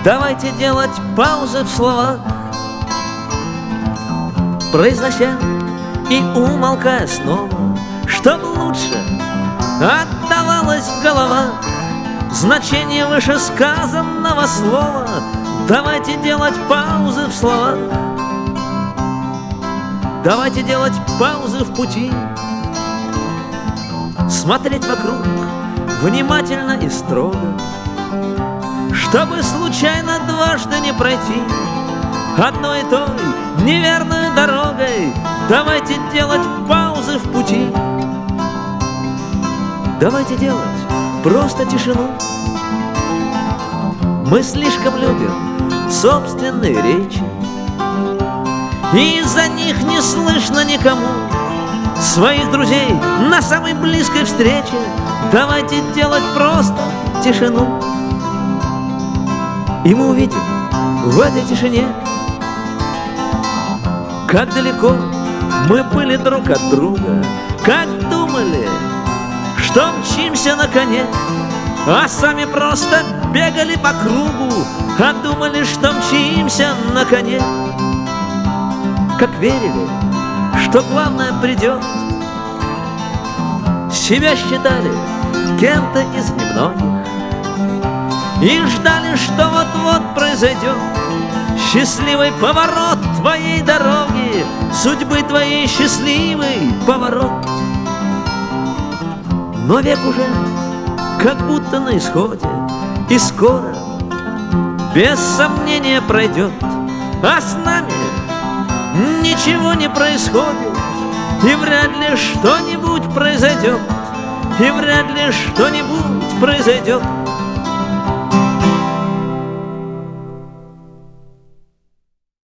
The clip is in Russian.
Давайте делать паузы в словах, произнося и умолкая снова, чтоб лучше отдавалось в головах значение вышесказанного слова. Давайте делать паузы в словах, давайте делать паузы в пути, смотреть вокруг внимательно и строго, чтобы случайно дважды не пройти одной и той неверной дорогой. Давайте делать паузы в пути, давайте делать просто тишину. Мы слишком любим собственные речи, и из-за них не слышно никому своих друзей на самой близкой встрече. Давайте делать просто тишину, и мы увидим в этой тишине, как далеко мы были друг от друга, как думали, что мчимся на коне, а сами просто бегали по кругу, а думали, что мчимся на коне. Как верили, что главное придет, себя считали кем-то из немногих и ждали, что вот-вот произойдет счастливый поворот твоей дороги, судьбы твоей счастливый поворот. Но век уже как будто на исходе, и скоро без сомнения пройдет, а с нами ничего не происходит, и вряд ли что-нибудь произойдет, и вряд ли что-нибудь произойдет.